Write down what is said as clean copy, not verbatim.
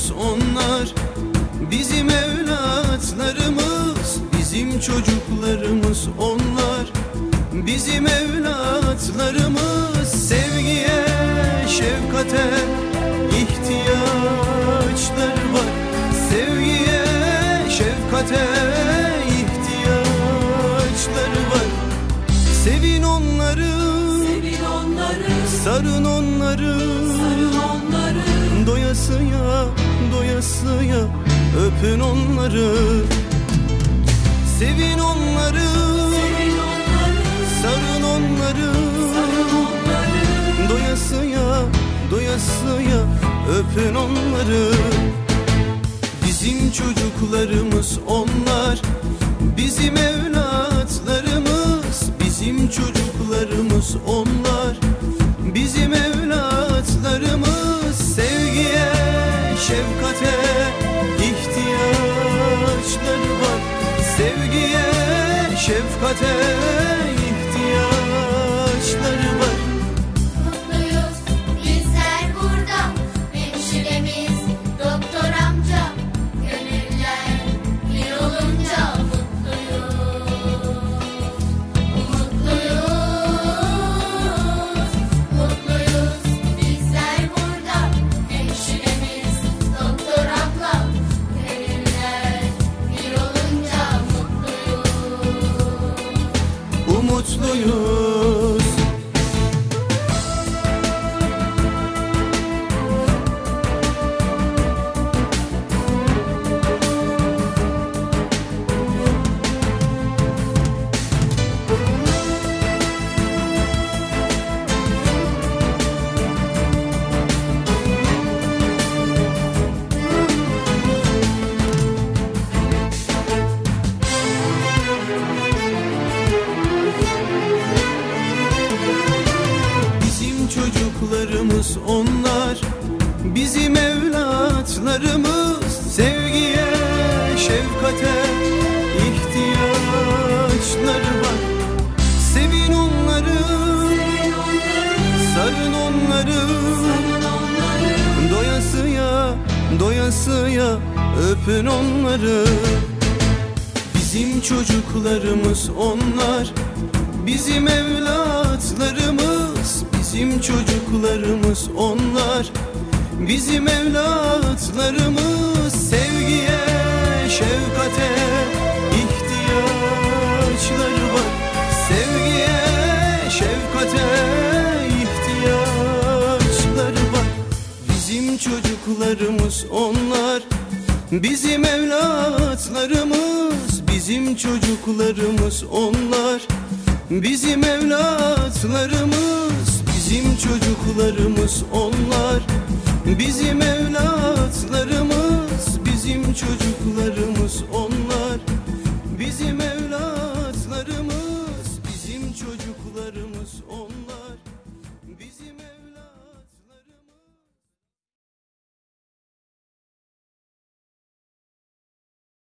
çocuklarımız onlar. Bizim evlatlarımız, bizim çocuklarımız onlar. Bizim evlatlarımız sevgiye, şefkate ihtiyaçları var. Sevgiye, şefkate ihtiyaçları var. Sevin onları, sevin onları, sarın onları, sarın onları. Doyasıya, doyasıya öpün onları. Sevin onları, Sevin onları, sarın onları, sarın onları. Doyasıya, doyasıya öpün onları. Bizim çocuklarımız onlar. Bizim evlatlarımız, bizim çocuklarımız onlar. Bizim evlatlarımız sevgiye, şefkate ihtiyaçları var. Sevgiye, şefkate ihtiyaçları var. Mutluyuz bizler burada, hemşiremiz, doktor amca. Gönüller bir olunca mutluyuz. Mutluyuz, mutluyuz bizler burada, hemşiremiz, doktor abla. Gönüller bir olunca mutluyuz. Umutluyuz. Bizim çocuklarımız onlar. Bizim evlatlarımız sevgiye, şefkate ihtiyaçları var. Sevin onları, sarın onları, doyasıya, doyasıya öpün onları. Bizim çocuklarımız onlar. Bizim evlatlarımız, bizim çocuklarımız onlar. Bizim evlatlarımız sevgiye, şefkate ihtiyaçları var. Sevgiye, şefkate ihtiyaçları var. Bizim çocuklarımız onlar. Bizim evlatlarımız, bizim çocuklarımız onlar. Bizim evlatlarımız, bizim çocuklarımız onlar. Bizim